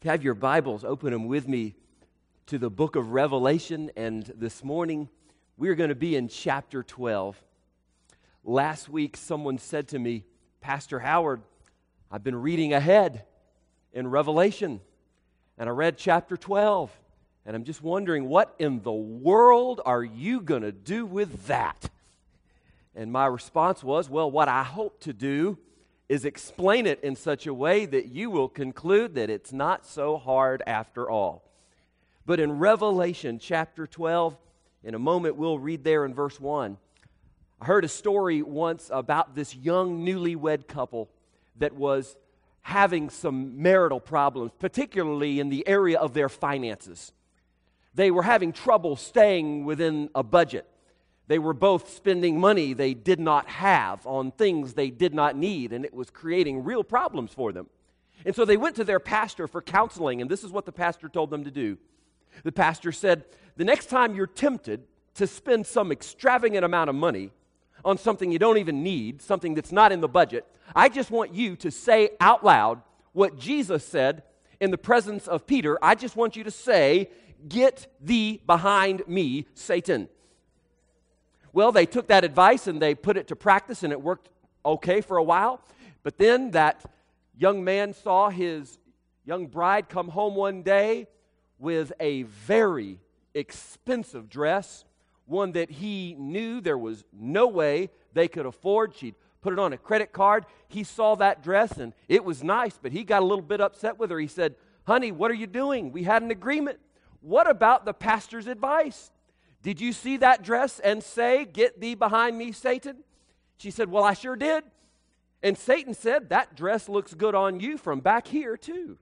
If you have your Bibles, open them with me to the book of Revelation, and this morning we're going to be in chapter 12. Last week someone said to me, Pastor Howard, I've been reading ahead in Revelation, and I read chapter 12, and I'm just wondering, what in the world are you going to do with that? And my response was, well, what I hope to do is explain it in such a way that you will conclude that it's not so hard after all. But in Revelation chapter 12, in a moment we'll read there in verse 1. I heard a story once about this young newlywed couple that was having some marital problems, particularly in the area of their finances. They were having trouble staying within a budget. They were both spending money they did not have on things they did not need, and it was creating real problems for them. And so they went to their pastor for counseling, and this is what the pastor told them to do. The pastor said, the next time you're tempted to spend some extravagant amount of money on something you don't even need, something that's not in the budget, I just want you to say out loud what Jesus said in the presence of Peter. I just want you to say, "Get thee behind me, Satan." Well, they took that advice and they put it to practice, and it worked okay for a while. But then that young man saw his young bride come home one day with a very expensive dress, one that he knew there was no way they could afford. She'd put it on a credit card. He saw that dress, and it was nice, but he got a little bit upset with her. He said, "Honey, what are you doing? We had an agreement. What about the pastor's advice? Did you see that dress and say, 'Get thee behind me, Satan'?" She said, "Well, I sure did." And Satan said, "That dress looks good on you from back here, too."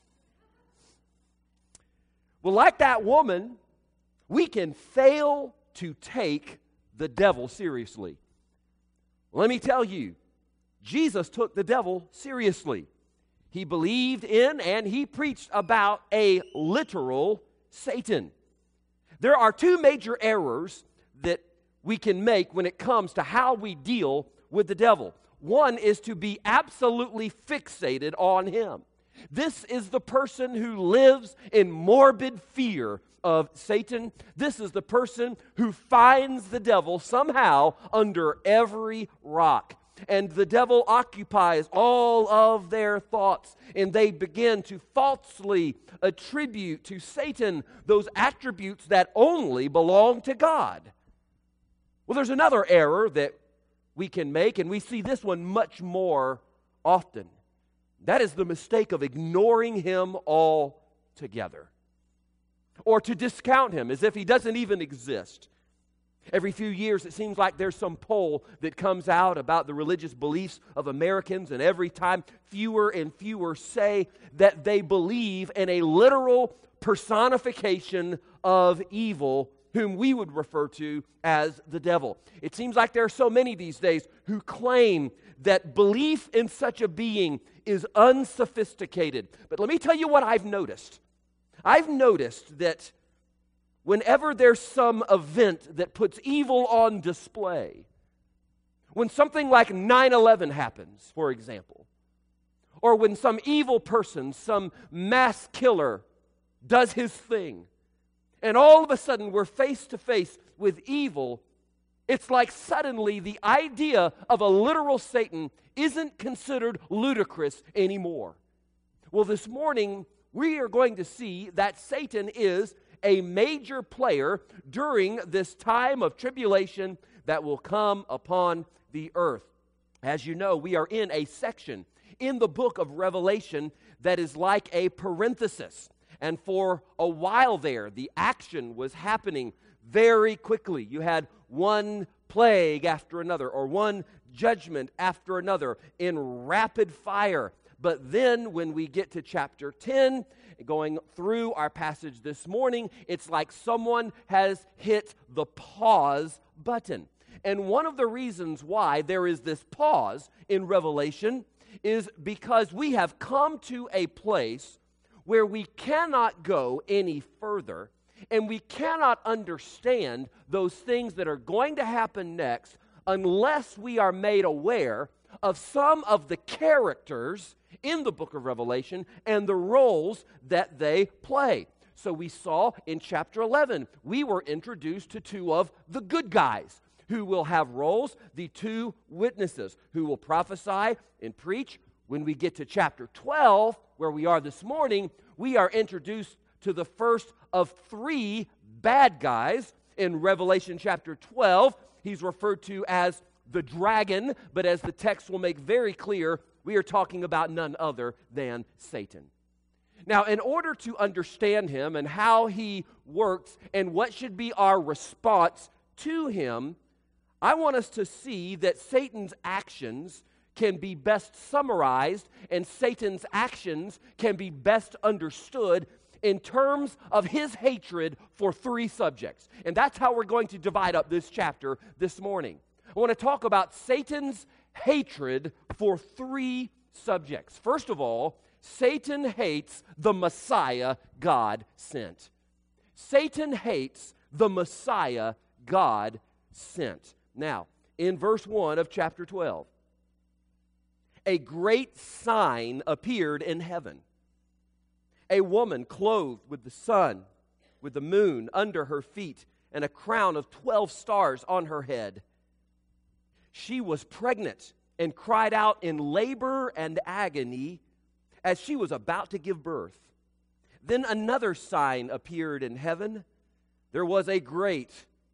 Well, like that woman, we can fail to take the devil seriously. Let me tell you, Jesus took the devil seriously. He believed in and he preached about a literal Satan. There are two major errors that we can make when it comes to how we deal with the devil. One is to be absolutely fixated on him. This is the person who lives in morbid fear of Satan. This is the person who finds the devil somehow under every rock. And the devil occupies all of their thoughts, and they begin to falsely attribute to Satan those attributes that only belong to God. Well, there's another error that we can make, and we see this one much more often. That is the mistake of ignoring him altogether, or to discount him as if he doesn't even exist. Every few years, it seems like there's some poll that comes out about the religious beliefs of Americans, and every time fewer and fewer say that they believe in a literal personification of evil, whom we would refer to as the devil. It seems like there are so many these days who claim that belief in such a being is unsophisticated. But let me tell you what I've noticed. I've noticed that whenever there's some event that puts evil on display, when something like 9/11 happens, for example, or when some evil person, some mass killer, does his thing, and all of a sudden we're face to face with evil, it's like suddenly the idea of a literal Satan isn't considered ludicrous anymore. Well, this morning we are going to see that Satan is a major player during this time of tribulation that will come upon the earth. As you know, we are in a section in the book of Revelation that is like a parenthesis. And for a while there, the action was happening very quickly. You had one plague after another, or one judgment after another in rapid fire. But then when we get to chapter 10, going through our passage this morning, it's like someone has hit the pause button. And one of the reasons why there is this pause in Revelation is because we have come to a place where we cannot go any further, and we cannot understand those things that are going to happen next unless we are made aware of some of the characters in the book of Revelation and the roles that they play. So we saw in chapter 11, we were introduced to two of the good guys who will have roles, the two witnesses who will prophesy and preach. When we get to chapter 12, where we are this morning, we are introduced to the first of three bad guys. In Revelation chapter 12, he's referred to as the dragon, but as the text will make very clear, we are talking about none other than Satan. Now, in order to understand him and how he works and what should be our response to him, I want us to see that Satan's actions can be best summarized and Satan's actions can be best understood in terms of his hatred for three subjects. And that's how we're going to divide up this chapter this morning. I want to talk about Satan's hatred for three subjects. First of all, Satan hates the Messiah God sent. Satan hates the Messiah God sent. Now, in verse 1 of chapter 12, a great sign appeared in heaven. A woman clothed with the sun, with the moon under her feet, and a crown of 12 stars on her head. She was pregnant and cried out in labor and agony as she was about to give birth. Then another sign appeared in heaven. There was a great,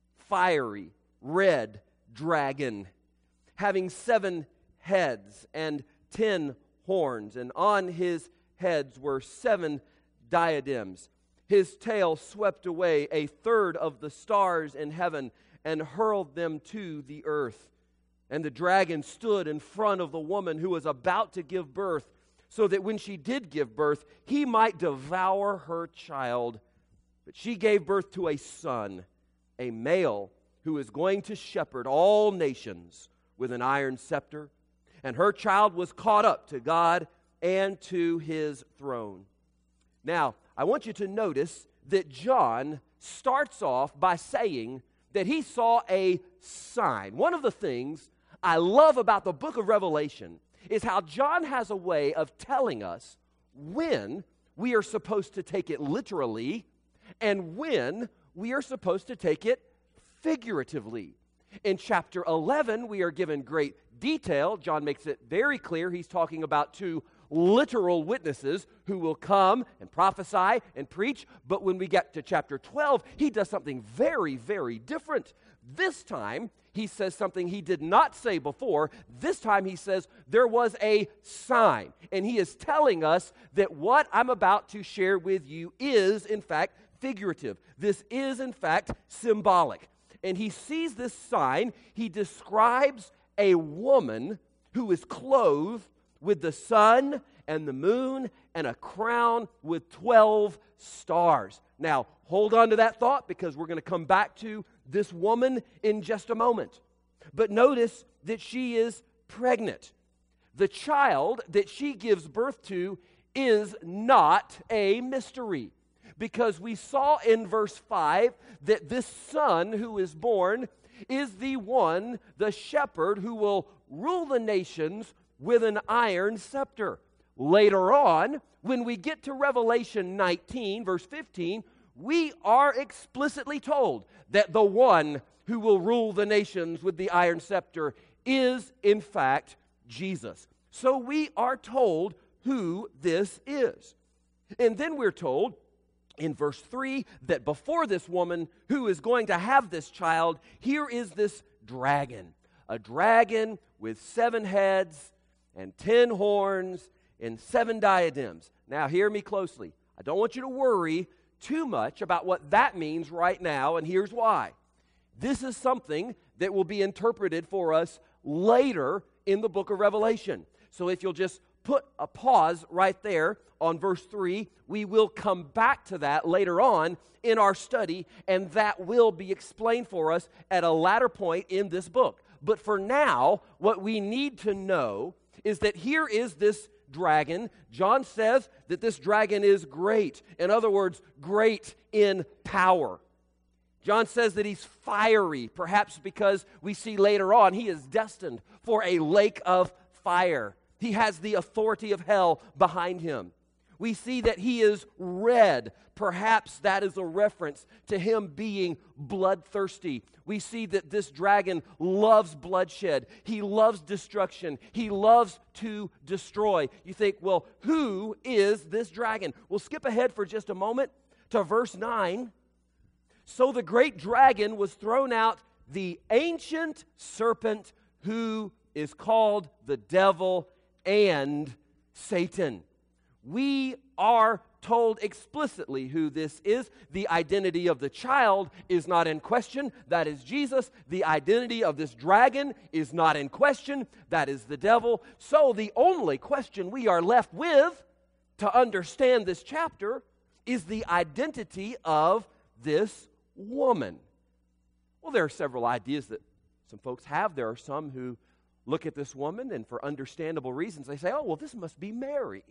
fiery, red dragon, having 7 heads and 10 horns, and on his heads were 7 diadems. His tail swept away a third of the stars in heaven and hurled them to the earth. And the dragon stood in front of the woman who was about to give birth, so that when she did give birth, he might devour her child. But she gave birth to a son, a male, who is going to shepherd all nations with an iron scepter. And her child was caught up to God and to his throne. Now, I want you to notice that John starts off by saying that he saw a sign. One of the things I love about the book of Revelation is how John has a way of telling us when we are supposed to take it literally and when we are supposed to take it figuratively. In chapter 11, we are given great detail. John makes it very clear he's talking about two literal witnesses who will come and prophesy and preach. But when we get to chapter 12, he does something very, very different. This time, he says something he did not say before. This time, he says there was a sign. And he is telling us that what I'm about to share with you is, in fact, figurative. This is, in fact, symbolic. And he sees this sign. He describes a woman who is clothed with the sun and the moon and a crown with 12 stars. Now, hold on to that thought because we're going to come back to this woman in just a moment. But notice that she is pregnant. The child that she gives birth to is not a mystery, because we saw in verse 5 that this son who is born is the one, the shepherd, who will rule the nations with an iron scepter. Later on, when we get to Revelation 19, verse 15, we are explicitly told that the one who will rule the nations with the iron scepter is, in fact, Jesus. So we are told who this is. And then we're told in verse 3 that before this woman who is going to have this child, here is this dragon. A dragon with 7 heads and 10 horns and 7 diadems. Now, hear me closely. I don't want you to worry too much about what that means right now, and here's why. This is something that will be interpreted for us later in the book of Revelation. So if you'll just put a pause right there on verse 3, we will come back to that later on in our study, and that will be explained for us at a latter point in this book. But for now, what we need to know is that here is this dragon. John says that this dragon is great. In other words, great in power. John says that he's fiery, perhaps because we see later on he is destined for a lake of fire. He has the authority of hell behind him. We see that he is red. Perhaps that is a reference to him being bloodthirsty. We see that this dragon loves bloodshed. He loves destruction. He loves to destroy. You think, well, who is this dragon? We'll skip ahead for just a moment to verse 9. So the great dragon was thrown out, the ancient serpent who is called the devil and Satan. We are told explicitly who this is. The identity of the child is not in question. That is Jesus. The identity of this dragon is not in question. That is the devil. So the only question we are left with to understand this chapter is the identity of this woman. Well, there are several ideas that some folks have. There are some who look at this woman and for understandable reasons they say, oh, well, this must be Mary.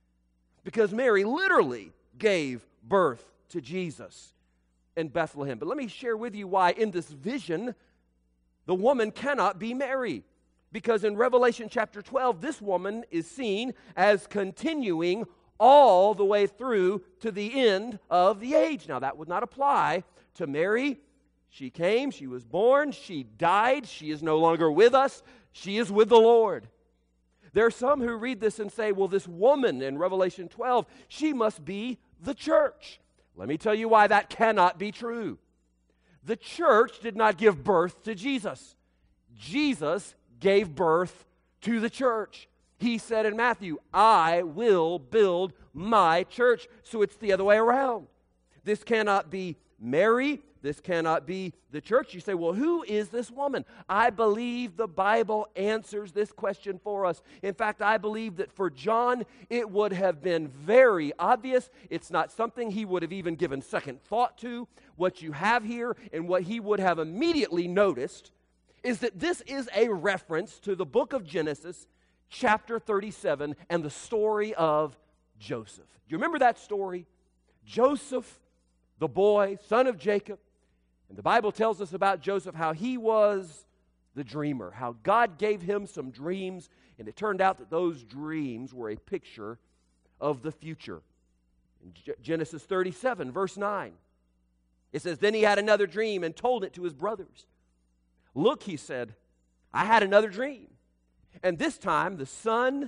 Because Mary literally gave birth to Jesus in Bethlehem. But let me share with you why in this vision the woman cannot be Mary. Because in Revelation chapter 12, this woman is seen as continuing all the way through to the end of the age. Now, that would not apply to Mary. She came, she was born, she died, she is no longer with us, she is with the Lord. There are some who read this and say, well, this woman in Revelation 12, she must be the church. Let me tell you why that cannot be true. The church did not give birth to Jesus. Jesus gave birth to the church. He said in Matthew, I will build my church. So it's the other way around. This cannot be Mary. This cannot be the church. You say, well, who is this woman? I believe the Bible answers this question for us. In fact, I believe that for John, it would have been very obvious. It's not something he would have even given second thought to. What you have here and what he would have immediately noticed is that this is a reference to the book of Genesis, chapter 37, and the story of Joseph. Do you remember that story? Joseph, the boy, son of Jacob. And the Bible tells us about Joseph, how he was the dreamer, how God gave him some dreams, and it turned out that those dreams were a picture of the future. In Genesis 37, verse 9, it says, then he had another dream and told it to his brothers. Look, he said, I had another dream. And this time the sun,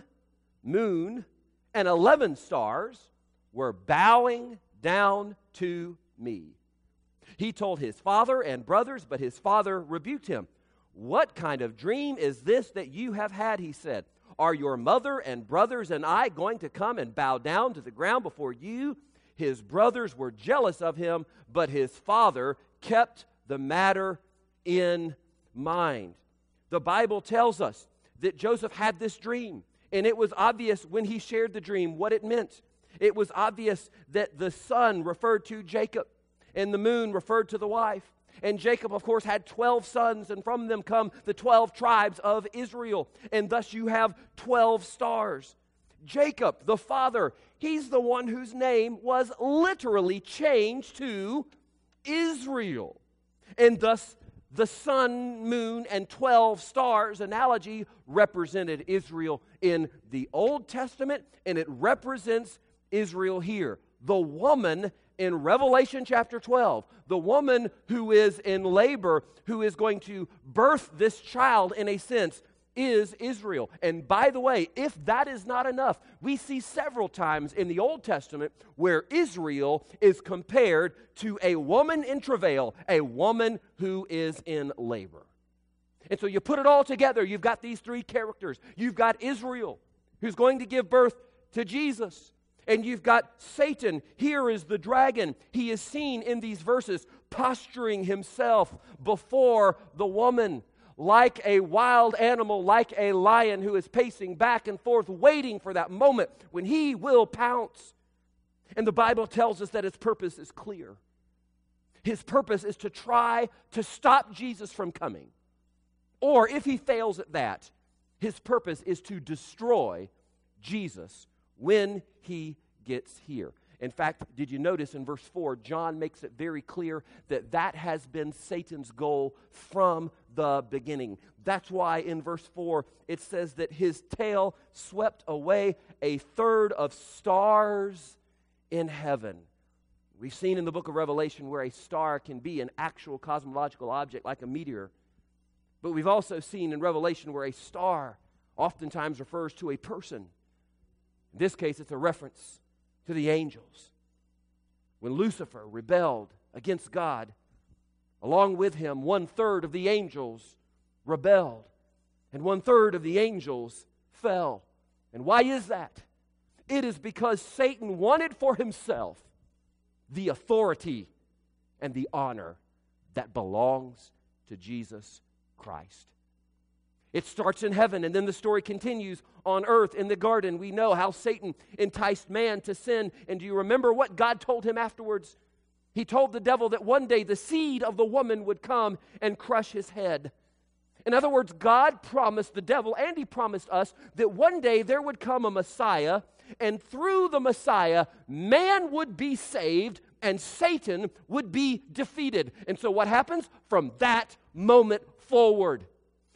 moon, and 11 stars were bowing down to me. He told his father and brothers, but his father rebuked him. What kind of dream is this that you have had, he said. Are your mother and brothers and I going to come and bow down to the ground before you? His brothers were jealous of him, but his father kept the matter in mind. The Bible tells us that Joseph had this dream, and it was obvious when he shared the dream what it meant. It was obvious that the sun referred to Jacob, and the moon referred to the wife. And Jacob, of course, had 12 sons, and from them come the 12 tribes of Israel. And thus you have 12 stars. Jacob, the father, he's the one whose name was literally changed to Israel. And thus the sun, moon, and 12 stars analogy represented Israel in the Old Testament, and it represents Israel here. The woman in Revelation chapter 12, the woman who is in labor, who is going to birth this child in a sense, is Israel. And by the way, if that is not enough, we see several times in the Old Testament where Israel is compared to a woman in travail, a woman who is in labor. And so you put it all together, you've got these three characters. You've got Israel, who's going to give birth to Jesus. And you've got Satan. Here is the dragon. He is seen in these verses posturing himself before the woman like a wild animal, like a lion who is pacing back and forth, waiting for that moment when he will pounce. And the Bible tells us that his purpose is clear. His purpose is to try to stop Jesus from coming. Or if he fails at that, his purpose is to destroy Jesus when he gets here. In fact, did you notice in verse 4, John makes it very clear that that has been Satan's goal from the beginning. That's why in verse 4 it says that his tail swept away a third of stars in heaven. We've seen in the book of Revelation where a star can be an actual cosmological object like a meteor. But we've also seen in Revelation where a star oftentimes refers to a person. In this case, it's a reference to the angels. When Lucifer rebelled against God, along with him, 1/3 of the angels rebelled, and 1/3 of the angels fell. And why is that? It is because Satan wanted for himself the authority and the honor that belongs to Jesus Christ. It starts in heaven, and then the story continues on earth in the garden. We know how Satan enticed man to sin. And do you remember what God told him afterwards? He told the devil that one day the seed of the woman would come and crush his head. In other words, God promised the devil, and he promised us, that one day there would come a Messiah, and through the Messiah, man would be saved, and Satan would be defeated. And so what happens? From that moment forward,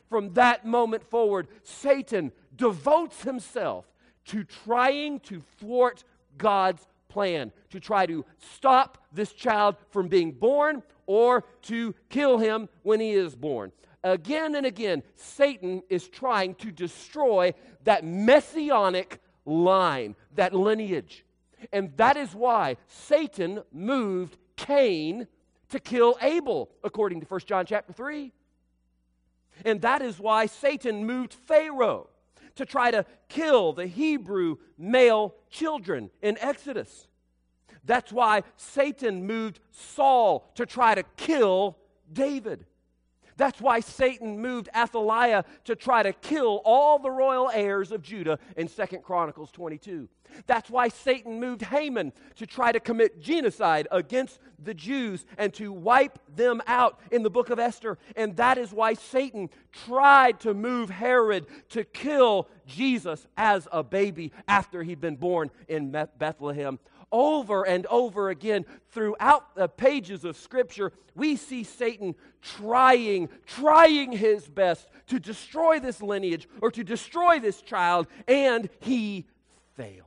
Satan devotes himself to trying to thwart God's plan, to try to stop this child from being born or to kill him when he is born. Again and again, Satan is trying to destroy that messianic line, that lineage. And that is why Satan moved Cain to kill Abel, according to 1 John chapter 3. And that is why Satan moved Pharaoh to try to kill the Hebrew male children in Exodus. That's why Satan moved Saul to try to kill David. That's why Satan moved Athaliah to try to kill all the royal heirs of Judah in 2 Chronicles 22. That's why Satan moved Haman to try to commit genocide against the Jews and to wipe them out in the book of Esther. And that is why Satan tried to move Herod to kill Jesus as a baby after he'd been born in Bethlehem. Over and over again, throughout the pages of Scripture, we see Satan trying his best to destroy this lineage or to destroy this child, and he failed.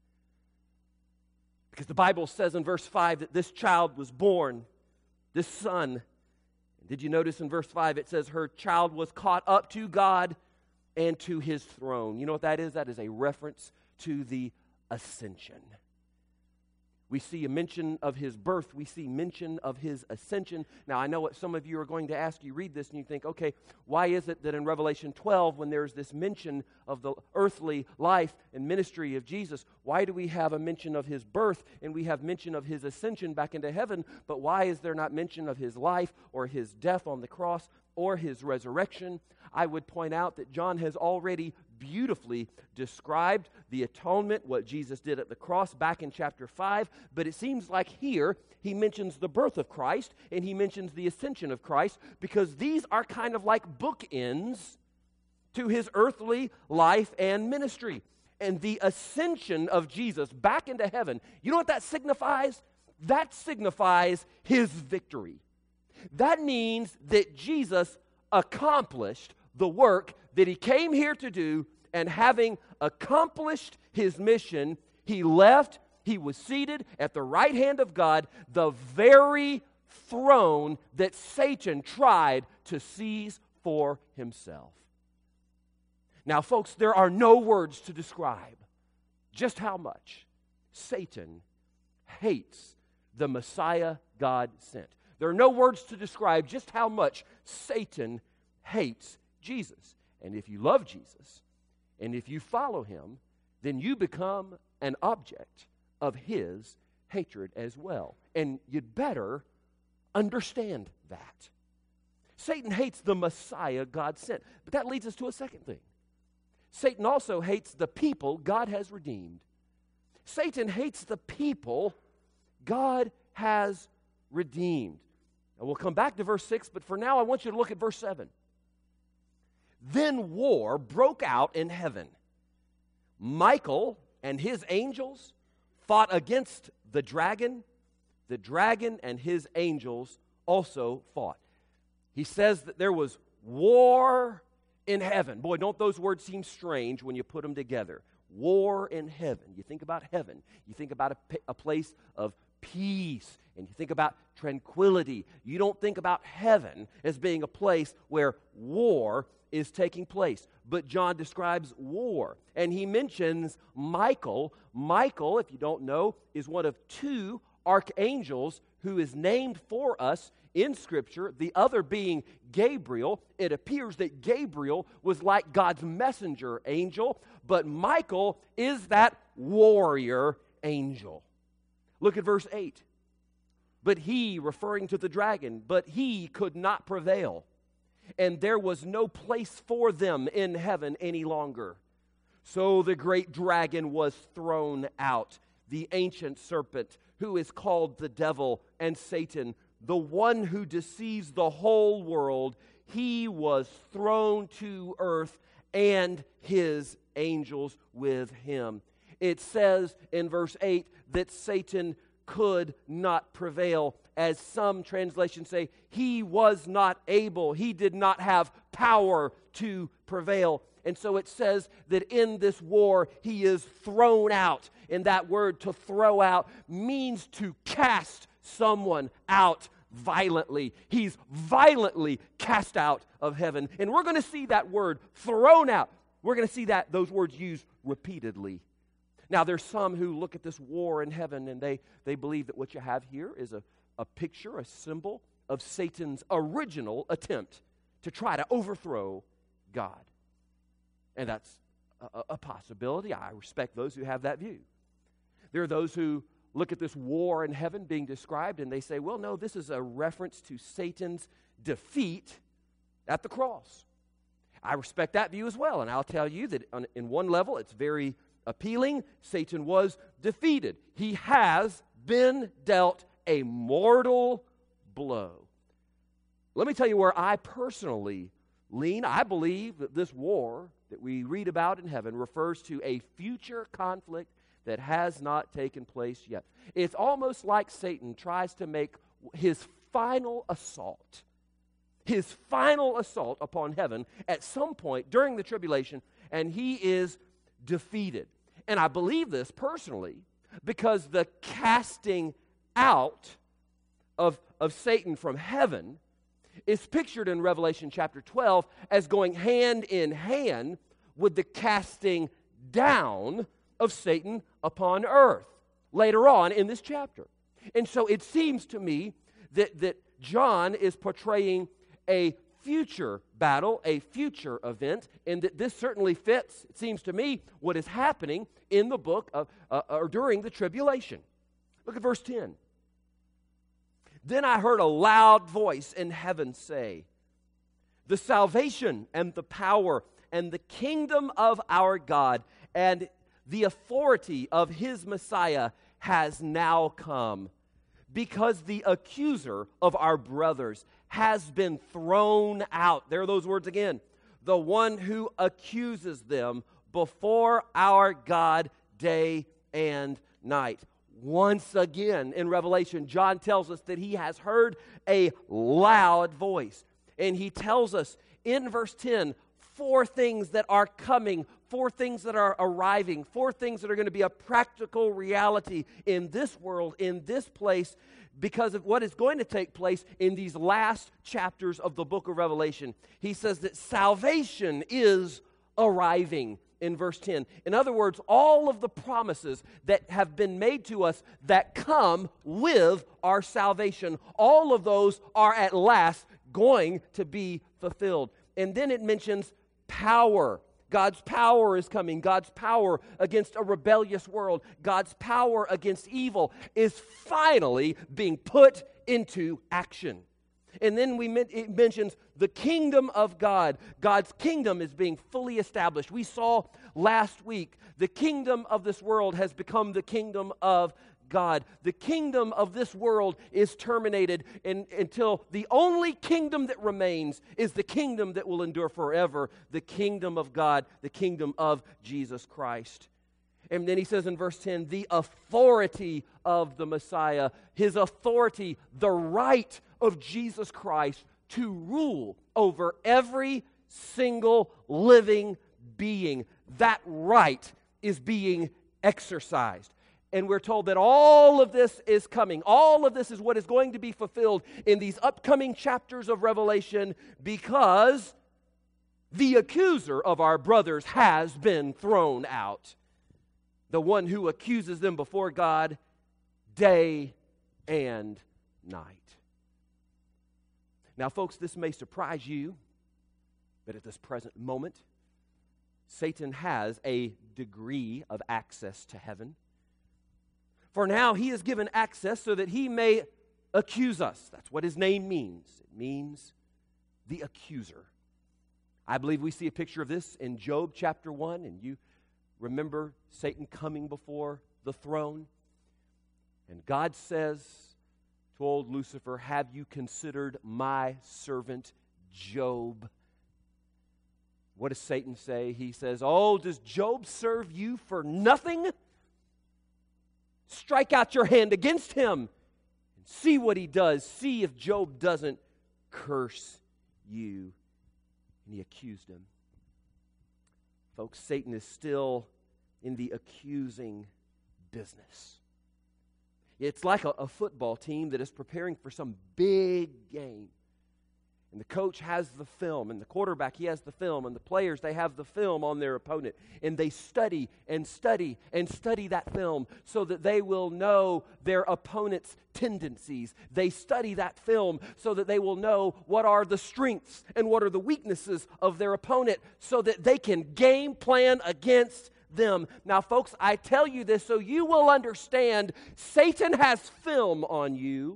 Because the Bible says in verse 5 that this child was born, this son. Did you notice in verse 5 it says her child was caught up to God and to his throne. You know what that is? That is a reference to the ascension. We see a mention of his birth. We see mention of his ascension. Now, I know what some of you are going to ask. You read this and you think, okay, why is it that in Revelation 12, when there's this mention of the earthly life and ministry of Jesus, why do we have a mention of his birth and we have mention of his ascension back into heaven, but why is there not mention of his life or his death on the cross or his resurrection? I would point out that John has already beautifully described the atonement, what Jesus did at the cross back in chapter 5, but it seems like here he mentions the birth of Christ and he mentions the ascension of Christ because these are kind of like bookends to his earthly life and ministry. And the ascension of Jesus back into heaven, you know what that signifies? That signifies his victory. That means that Jesus accomplished the work that he came here to do, and having accomplished his mission, he left, he was seated at the right hand of God, the very throne that Satan tried to seize for himself. Now, folks, there are no words to describe just how much Satan hates the Messiah God sent. There are no words to describe just how much Satan hates Jesus. And if you love Jesus, and if you follow him, then you become an object of his hatred as well. And you'd better understand that. Satan hates the Messiah God sent. But that leads us to a second thing. Satan also hates the people God has redeemed. Satan hates the people God has redeemed. Now we'll come back to verse 6, but for now I want you to look at verse 7. Then war broke out in heaven. Michael and his angels fought against the dragon and his angels also fought. He says that there was war in heaven. Boy, don't those words seem strange when you put them together? War in heaven. You think about heaven. You think about a place of peace, and you think about tranquility. You don't think about heaven as being a place where war is taking place. But John describes war, and he mentions Michael. Michael, if you don't know, is one of two archangels who is named for us in Scripture, the other being Gabriel. It appears that Gabriel was like God's messenger angel, but Michael is that warrior angel. Look at verse 8. But he, referring to the dragon, but he could not prevail, and there was no place for them in heaven any longer. So the great dragon was thrown out, the ancient serpent, who is called the devil and Satan, the one who deceives the whole world. He was thrown to earth, and his angels with him. It says in verse 8 that Satan could not prevail. As some translations say, he was not able. He did not have power to prevail. And so it says that in this war, he is thrown out. And that word, to throw out, means to cast someone out violently. He's violently cast out of heaven. And we're going to see that word, thrown out. We're going to see those words used repeatedly. Now, there's some who look at this war in heaven and they believe that what you have here is a picture, a symbol of Satan's original attempt to try to overthrow God. And that's a possibility. I respect those who have that view. There are those who look at this war in heaven being described and they say, well, no, this is a reference to Satan's defeat at the cross. I respect that view as well, and I'll tell you that in one level it's very appealing. Satan was defeated. He has been dealt a mortal blow. Let me tell you where I personally lean. I believe that this war that we read about in heaven refers to a future conflict that has not taken place yet. It's almost like Satan tries to make his final assault upon heaven at some point during the tribulation, and he is defeated. And I believe this personally because the casting out of Satan from heaven is pictured in Revelation chapter 12 as going hand in hand with the casting down of Satan upon earth later on in this chapter. And so it seems to me that John is portraying a future battle, a future event, and that this certainly fits, it seems to me, what is happening in the book of, or during the tribulation. Look at verse 10. Then I heard a loud voice in heaven say, the salvation and the power and the kingdom of our God and the authority of his Messiah has now come, because the accuser of our brothers has been thrown out. There are those words again. The one who accuses them before our God day and night. Once again in Revelation, John tells us that he has heard a loud voice. And he tells us in verse 10, 4 things that are coming, 4 things that are arriving, 4 things that are going to be a practical reality in this world, in this place, because of what is going to take place in these last chapters of the book of Revelation. He says that salvation is arriving in verse 10. In other words, all of the promises that have been made to us that come with our salvation, all of those are at last going to be fulfilled. And then it mentions power. God's power is coming. God's power against a rebellious world, God's power against evil is finally being put into action. And then it mentions the kingdom of God. God's kingdom is being fully established. We saw last week the kingdom of this world has become the kingdom of God. The kingdom of this world is terminated until the only kingdom that remains is the kingdom that will endure forever, the kingdom of God, the kingdom of Jesus Christ. And then he says in verse 10, the authority of the Messiah, his authority, the right of Jesus Christ to rule over every single living being. That right is being exercised. And we're told that all of this is coming. All of this is what is going to be fulfilled in these upcoming chapters of Revelation, because the accuser of our brothers has been thrown out. The one who accuses them before God day and night. Now, folks, this may surprise you, but at this present moment, Satan has a degree of access to heaven. For now, he is given access so that he may accuse us. That's what his name means. It means the accuser. I believe we see a picture of this in Job chapter 1, and you remember Satan coming before the throne. And God says to old Lucifer, have you considered my servant Job? What does Satan say? He says, oh, does Job serve you for nothing? Strike out your hand against him and see what he does. See if Job doesn't curse you. And he accused him. Folks, Satan is still in the accusing business. It's like a football team that is preparing for some big game. And the coach has the film, and the quarterback, he has the film, and the players, they have the film on their opponent. And they study and study and study that film so that they will know their opponent's tendencies. They study that film so that they will know what are the strengths and what are the weaknesses of their opponent so that they can game plan against them. Now, folks, I tell you this so you will understand Satan has film on you.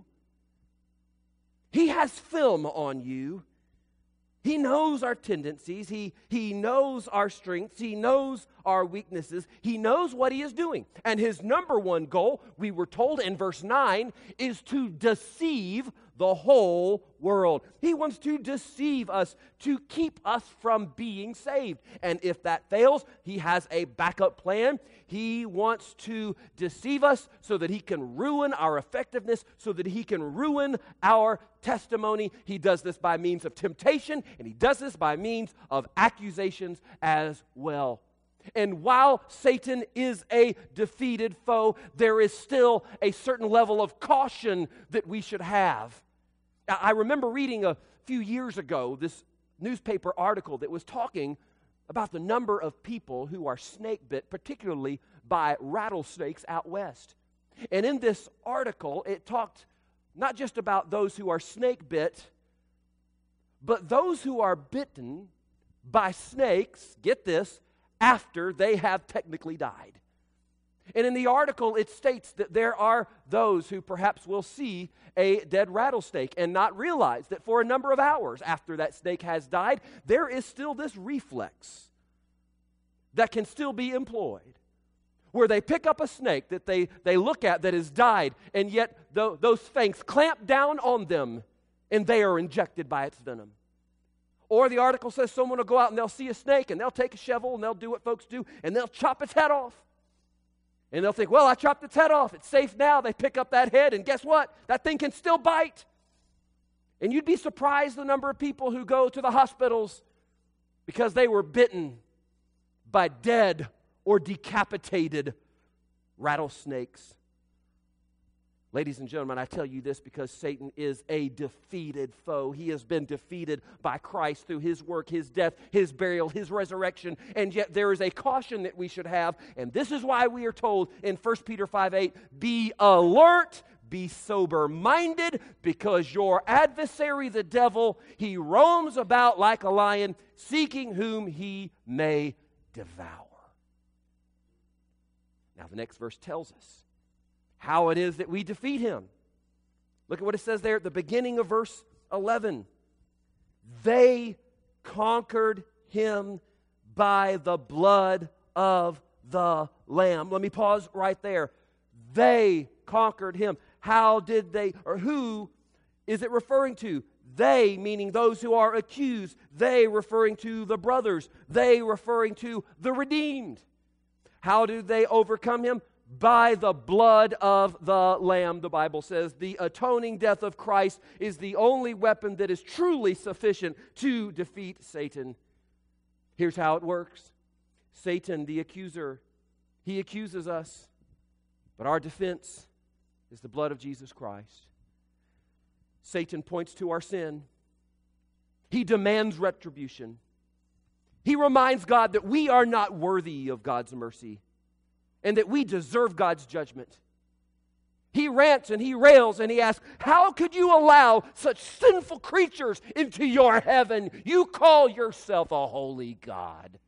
He has film on you. He knows our tendencies. He knows our strengths. He knows our weaknesses. He knows what he is doing. And his number one goal, we were told in verse 9, is to deceive the whole world. He wants to deceive us, to keep us from being saved. And if that fails, he has a backup plan. He wants to deceive us so that he can ruin our effectiveness, so that he can ruin our testimony. He does this by means of temptation, and he does this by means of accusations as well. And while Satan is a defeated foe, there is still a certain level of caution that we should have. I remember reading a few years ago this newspaper article that was talking about the number of people who are snake bit, particularly by rattlesnakes out west. And in this article, it talked not just about those who are snake bit, but those who are bitten by snakes, get this, after they have technically died. And in the article, it states that there are those who perhaps will see a dead rattlesnake and not realize that for a number of hours after that snake has died, there is still this reflex that can still be employed, where they pick up a snake that they look at that has died, and yet those fangs clamp down on them, and they are injected by its venom. Or the article says someone will go out and they'll see a snake, and they'll take a shovel, and they'll do what folks do, and they'll chop its head off. And they'll think, well, I chopped its head off. It's safe now. They pick up that head, and guess what? That thing can still bite. And you'd be surprised the number of people who go to the hospitals because they were bitten by dead or decapitated rattlesnakes. Ladies and gentlemen, I tell you this because Satan is a defeated foe. He has been defeated by Christ through his work, his death, his burial, his resurrection, and yet there is a caution that we should have, and this is why we are told in 1 Peter 5:8, be alert, be sober-minded, because your adversary, the devil, he roams about like a lion, seeking whom he may devour. Now, the next verse tells us how it is that we defeat him. Look at what it says there at the beginning of verse 11. They conquered him by the blood of the Lamb. Let me pause right there. They conquered him. How did they, or who is it referring to? They, meaning those who are accused. They, referring to the brothers. They, referring to the redeemed. How do they overcome him? By the blood of the Lamb, the Bible says. The atoning death of Christ is the only weapon that is truly sufficient to defeat Satan. Here's how it works. Satan, the accuser, he accuses us, but our defense is the blood of Jesus Christ. Satan points to our sin. He demands retribution. He reminds God that we are not worthy of God's mercy and that we deserve God's judgment. He rants and he rails and he asks, how could you allow such sinful creatures into your heaven? You call yourself a holy God.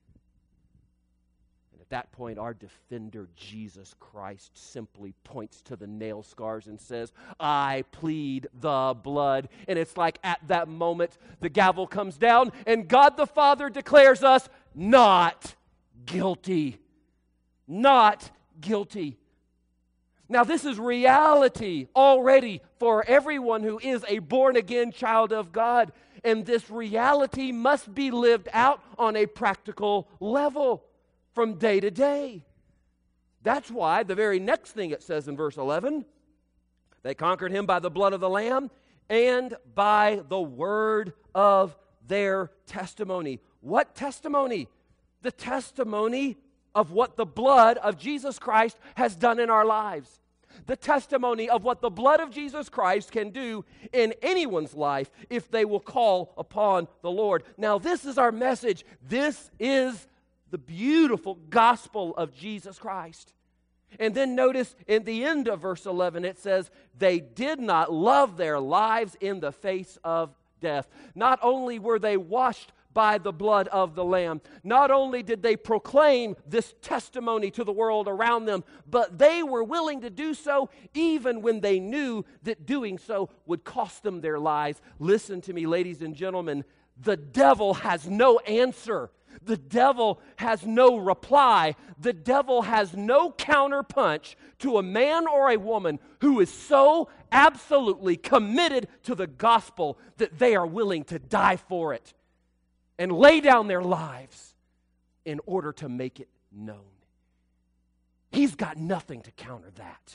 And at that point, our defender, Jesus Christ, simply points to the nail scars and says, I plead the blood. And it's like at that moment, the gavel comes down and God the Father declares us not guilty. Not guilty. Now, this is reality already for everyone who is a born-again child of God. And this reality must be lived out on a practical level from day to day. That's why the very next thing it says in verse 11, they conquered him by the blood of the Lamb and by the word of their testimony. What testimony? The testimony of what the blood of Jesus Christ has done in our lives. The testimony of what the blood of Jesus Christ can do in anyone's life if they will call upon the Lord. Now, this is our message. This is the beautiful gospel of Jesus Christ. And then notice in the end of verse 11, it says, they did not love their lives in the face of death. Not only were they washed by the blood of the Lamb. Not only did they proclaim this testimony to the world around them, but they were willing to do so even when they knew that doing so would cost them their lives. Listen to me, ladies and gentlemen. The devil has no answer. The devil has no reply. The devil has no counterpunch to a man or a woman who is so absolutely committed to the gospel that they are willing to die for it and lay down their lives in order to make it known. He's got nothing to counter that.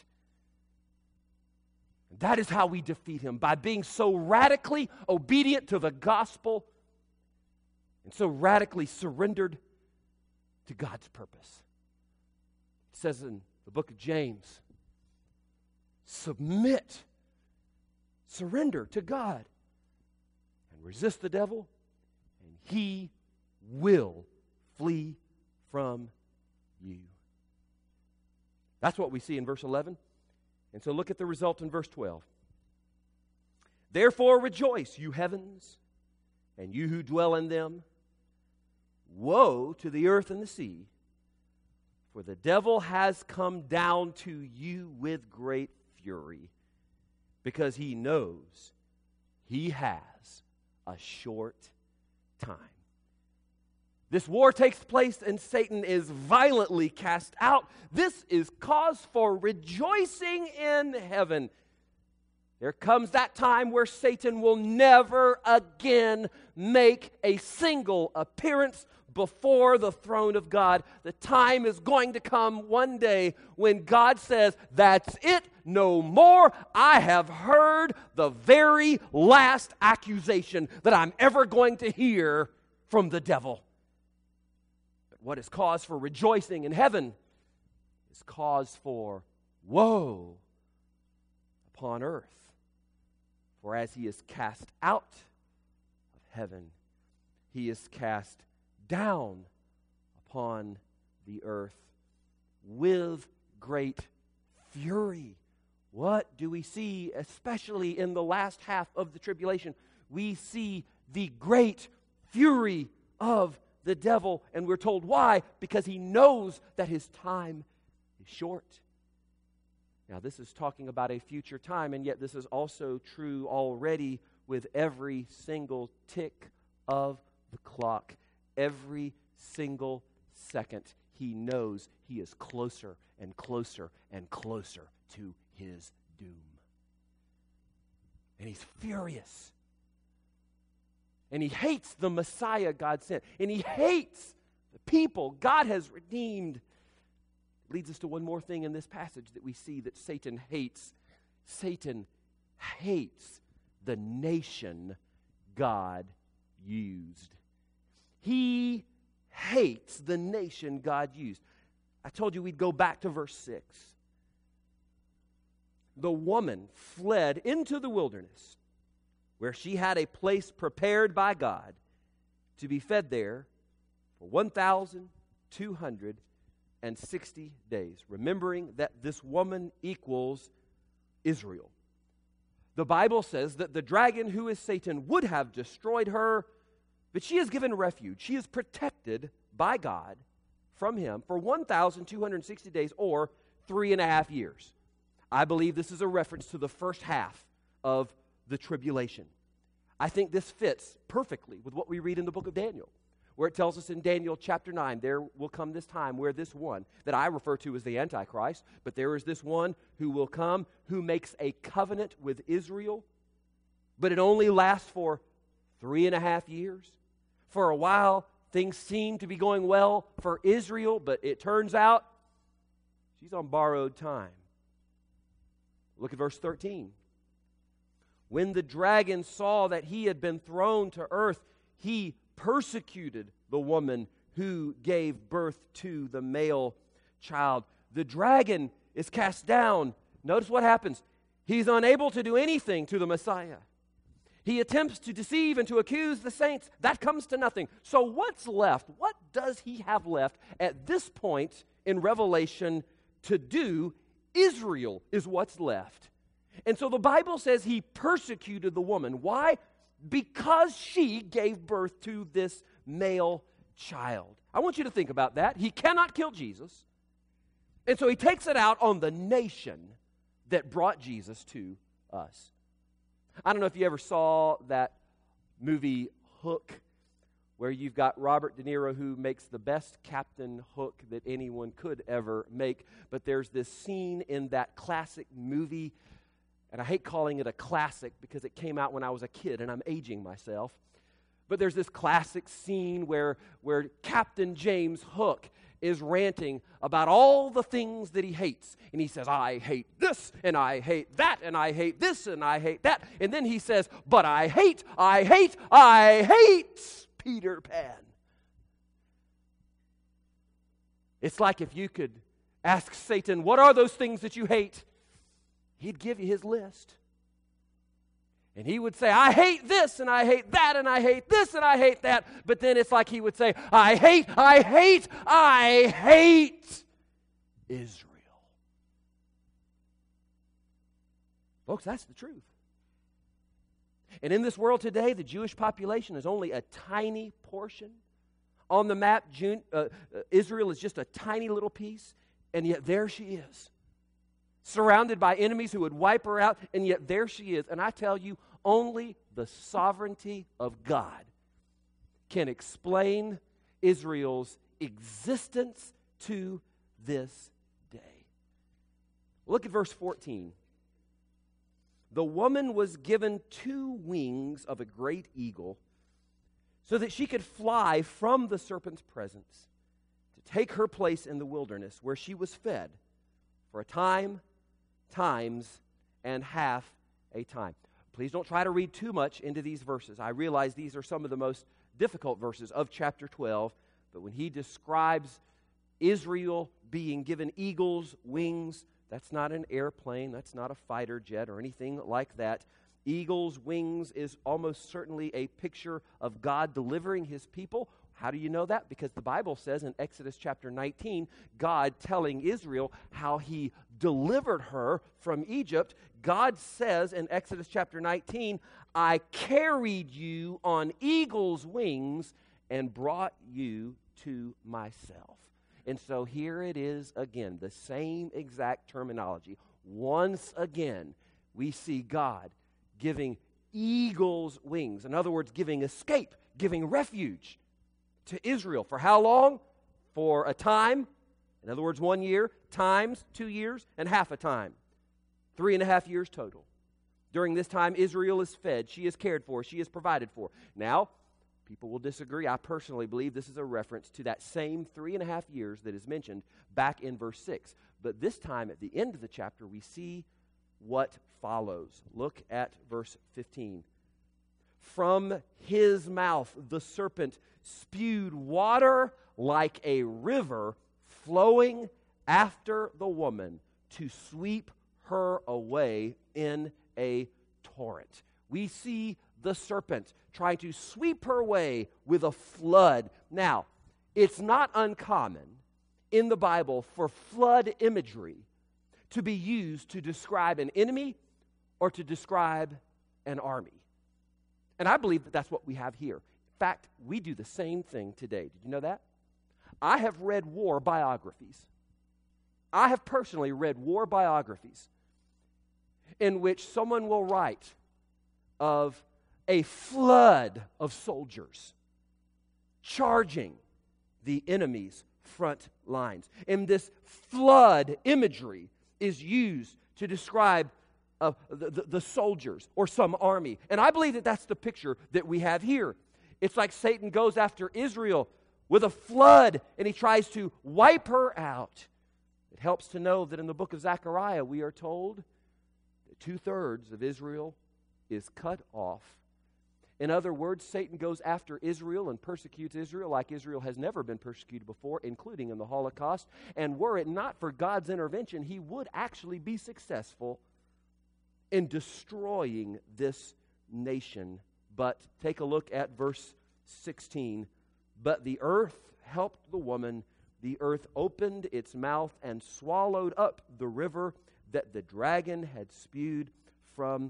That is how we defeat him, by being so radically obedient to the gospel and so radically surrendered to God's purpose. It says in the book of James, submit, surrender to God, and resist the devil, he will flee from you. That's what we see in verse 11. And so look at the result in verse 12. Therefore rejoice, you heavens, and you who dwell in them. Woe to the earth and the sea, for the devil has come down to you with great fury, because he knows he has a short time. This war takes place and Satan is violently cast out. This is cause for rejoicing in heaven. There comes that time where Satan will never again make a single appearance before the throne of God. The time is going to come one day when God says, that's it, no more. I have heard the very last accusation that I'm ever going to hear from the devil. But what is cause for rejoicing in heaven is cause for woe upon earth. For as he is cast out of heaven, he is cast down upon the earth with great fury. What do we see, especially in the last half of the tribulation? We see the great fury of the devil, and we're told why? Because he knows that his time is short. Now, this is talking about a future time, and yet this is also true already with every single tick of the clock. Every single second, he knows he is closer and closer and closer to his doom. And he's furious. And he hates the Messiah God sent. And he hates the people God has redeemed. leads us to one more thing in this passage that we see that Satan hates. Satan hates the nation God used. He hates the nation God used. I told you we'd go back to verse 6. The woman fled into the wilderness, where she had a place prepared by God to be fed there for 1,260 days, remembering that this woman equals Israel. The Bible says that the dragon, who is Satan, would have destroyed her, but she is given refuge. She is protected by God from him for 1,260 days, or 3.5 years. I believe this is a reference to the first half of the tribulation. I think this fits perfectly with what we read in the book of Daniel, where it tells us in Daniel chapter 9, there will come this time where this one, that I refer to as the Antichrist, but there is this one who will come who makes a covenant with Israel, but it only lasts for 3.5 years. For a while, things seem to be going well for Israel, but it turns out she's on borrowed time. Look at verse 13. When the dragon saw that he had been thrown to earth, he persecuted the woman who gave birth to the male child. The dragon is cast down. Notice what happens. He's unable to do anything to the Messiah. He attempts to deceive and to accuse the saints. That comes to nothing. So what's left? What does he have left at this point in Revelation to do? Israel is what's left. And so the Bible says he persecuted the woman. Why? Because she gave birth to this male child. I want you to think about that. He cannot kill Jesus. And so he takes it out on the nation that brought Jesus to us. I don't know if you ever saw that movie Hook, where you've got Robert De Niro, who makes the best Captain Hook that anyone could ever make. But there's this scene in that classic movie, and I hate calling it a classic because it came out when I was a kid and I'm aging myself. But there's this classic scene where Captain James Hook is ranting about all the things that he hates. And he says, I hate this, and I hate that, and I hate this, and I hate that. And then he says, but I hate Peter Pan. It's like if you could ask Satan, what are those things that you hate? He'd give you his list. And he would say, I hate this, and I hate that, and I hate this, and I hate that. But then it's like he would say, I hate Israel. Folks, that's the truth. And in this world today, the Jewish population is only a tiny portion. On the map, Israel is just a tiny little piece, and yet there she is. Surrounded by enemies who would wipe her out, and yet there she is. And I tell you, only the sovereignty of God can explain Israel's existence to this day. Look at verse 14. The woman was given 2 wings of a great eagle so that she could fly from the serpent's presence to take her place in the wilderness where she was fed for a time, times, and half a time. Please don't try to read too much into these verses. I realize these are some of the most difficult verses of chapter 12, but when he describes Israel being given eagle's wings, that's not an airplane, that's not a fighter jet or anything like that. Eagle's wings is almost certainly a picture of God delivering his people. How do you know that? Because the Bible says in Exodus chapter 19, God telling Israel how he delivered her from Egypt. God says in Exodus chapter 19, I carried you on eagle's wings and brought you to myself. And so here it is again, the same exact terminology. Once again, we see God giving eagle's wings. In other words, giving escape, giving refuge to Israel. For how long? For a time. In other words, 1 year, times 2 years, and half a time. 3.5 years total. During this time, Israel is fed. She is cared for. She is provided for. Now, People will disagree. I personally believe this is a reference to that same 3.5 years that is mentioned back in verse 6. But this time, at the end of the chapter, we see what follows. Look at verse 15. From his mouth the serpent spewed water like a river flowing after the woman to sweep her away in a torrent. We see the serpent trying to sweep her away with a flood. Now, it's not uncommon in the Bible for flood imagery to be used to describe an enemy or to describe an army. And I believe that that's what we have here. In fact, we do the same thing today. Did you know that? I have read war biographies. I have personally read war biographies in which someone will write of a flood of soldiers charging the enemy's front lines. And this flood imagery is used to describe the soldiers or some army. And I believe that that's the picture that we have here. It's like Satan goes after Israel with a flood and he tries to wipe her out. It helps to know that in the book of Zechariah we are told that 2/3 of Israel is cut off. In other words, Satan goes after Israel and persecutes Israel like Israel has never been persecuted before, including in the Holocaust. And were it not for God's intervention, he would actually be successful in destroying this nation. But take a look at verse 16. But the earth helped the woman. The earth opened its mouth and swallowed up the river that the dragon had spewed from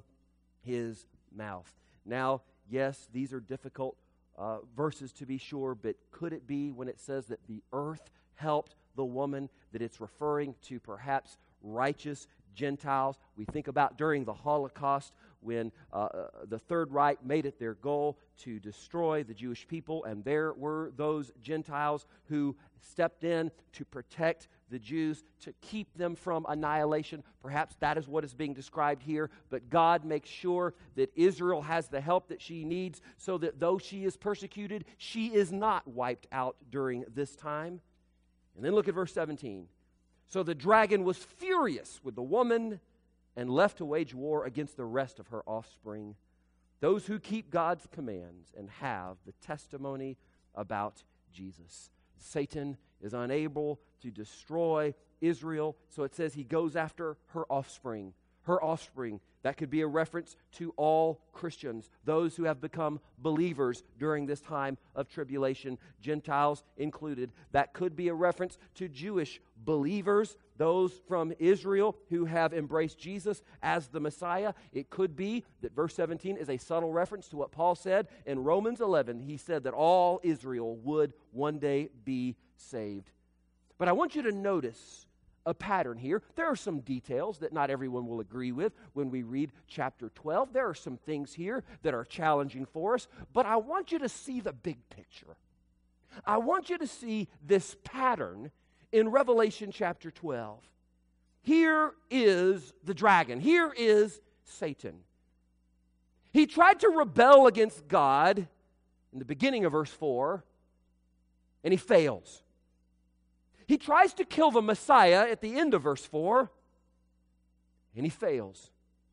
his mouth. Now, yes, these are difficult verses to be sure, but could it be when it says that the earth helped the woman that it's referring to perhaps righteous Gentiles? We think about during the Holocaust when the Third Reich made it their goal to destroy the Jewish people, and there were those Gentiles who stepped in to protect the Jews, to keep them from annihilation. Perhaps that is what is being described here, but God makes sure that Israel has the help that she needs so that though she is persecuted, she is not wiped out during this time. And then look at verse 17. So the dragon was furious with the woman and left to wage war against the rest of her offspring, those who keep God's commands and have the testimony about Jesus. Satan is unable to destroy Israel, so it says he goes after her offspring. Her offspring, that could be a reference to all Christians, those who have become believers during this time of tribulation, Gentiles included. That could be a reference to Jewish believers, those from Israel who have embraced Jesus as the Messiah. It could be that verse 17 is a subtle reference to what Paul said in Romans 11. He said that all Israel would one day be saved. But I want you to notice a pattern here. There are some details that not everyone will agree with when we read chapter 12. There are some things here that are challenging for us, but I want you to see the big picture. I want you to see this pattern in Revelation chapter 12. Here is the dragon. Here is Satan. He tried to rebel against God in the beginning of verse 4, and he fails. He tries to kill the Messiah at the end of verse 4, and he fails.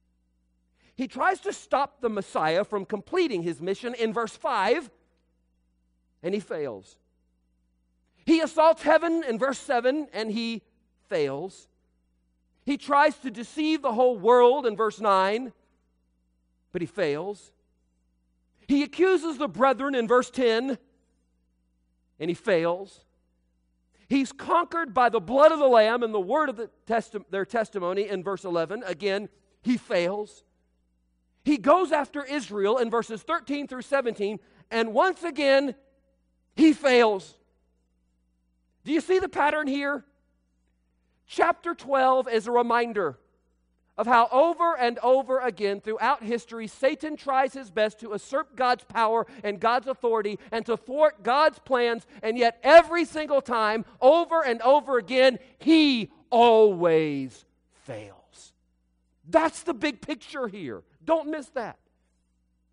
He tries to stop the Messiah from completing his mission in verse 5, and he fails. He assaults heaven in verse 7, and he fails. He tries to deceive the whole world in verse 9, but he fails. He accuses the brethren in verse 10, and he fails. He's conquered by the blood of the Lamb and the word of their testimony in verse 11. Again, he fails. He goes after Israel in verses 13 through 17, and once again, he fails. Do you see the pattern here? Chapter 12 is a reminder of how over and over again throughout history, Satan tries his best to usurp God's power and God's authority and to thwart God's plans, and yet every single time, over and over again, he always fails. That's the big picture here. Don't miss that.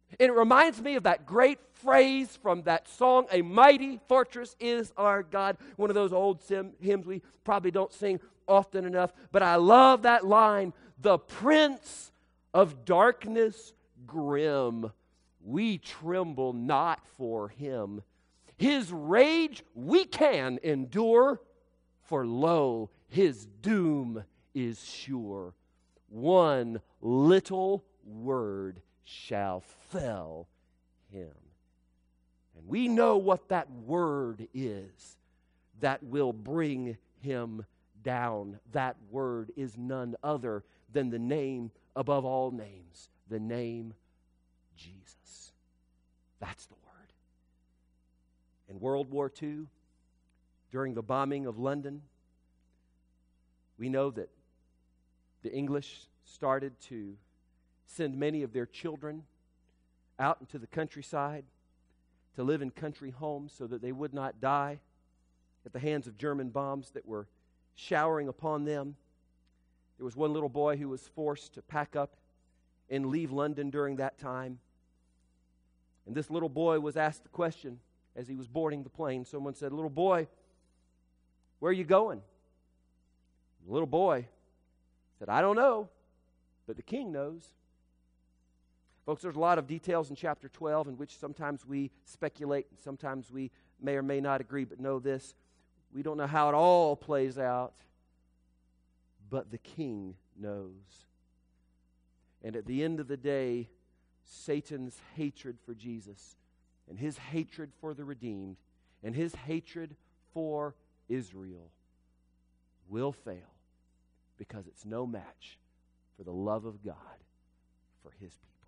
And it reminds me of that great phrase from that song, "A Mighty Fortress is Our God." One of those old hymns we probably don't sing often enough, but I love that line, "The Prince of Darkness grim, we tremble not for him. His rage we can endure, for lo, his doom is sure. One little word shall fell him." And we know what that word is that will bring him down. That word is none other than the name above all names, the name Jesus. That's the word. In World War II, during the bombing of London, we know that the English started to send many of their children out into the countryside to live in country homes so that they would not die at the hands of German bombs that were showering upon them. There was one little boy who was forced to pack up and leave London during that time. And this little boy was asked the question as he was boarding the plane. Someone said, "Little boy, where are you going?" The little boy said, "I don't know, but the king knows." Folks, there's a lot of details in chapter 12 in which sometimes we speculate and sometimes we may or may not agree, but know this, we don't know how it all plays out, but the king knows. And at the end of the day, Satan's hatred for Jesus and his hatred for the redeemed and his hatred for Israel will fail because it's no match for the love of God for his people.